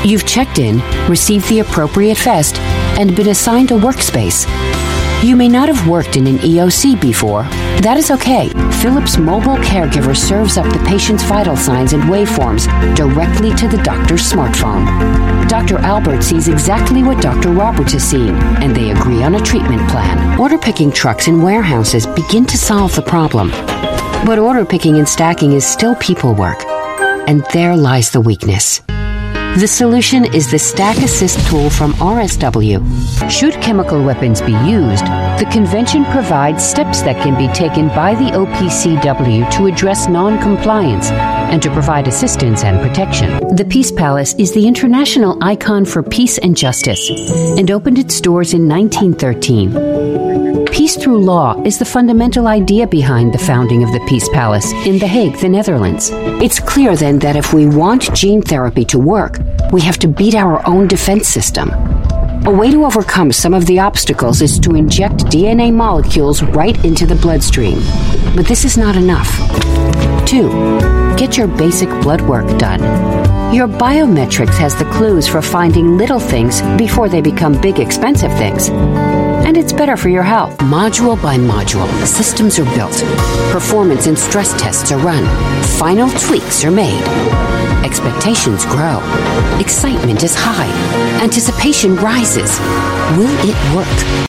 You've checked in, received the appropriate vest, and been assigned a workspace. You may not have worked in an EOC before. That is okay. Philips Mobile Caregiver serves up the patient's vital signs and waveforms directly to the doctor's smartphone. Dr. Albert sees exactly what Dr. Roberts is seeing, and they agree on a treatment plan. Order picking trucks in warehouses begin to solve the problem. But order picking and stacking is still people work, and there lies the weakness. The solution is the Stack Assist tool from RSW. Should chemical weapons be used, the convention provides steps that can be taken by the OPCW to address non-compliance and to provide assistance and protection. The Peace Palace is the international icon for peace and justice and opened its doors in 1913. Peace through law is the fundamental idea behind the founding of the Peace Palace in The Hague, the Netherlands. It's clear then that if we want gene therapy to work, we have to beat our own defense system. A way to overcome some of the obstacles is to inject DNA molecules right into the bloodstream. But this is not enough. 2. Get your basic blood work done. Your biometrics has the clues for finding little things before they become big, expensive things. And it's better for your health. Module by module, systems are built. Performance and stress tests are run. Final tweaks are made. Expectations grow. Excitement is high. Anticipation rises. Will it work?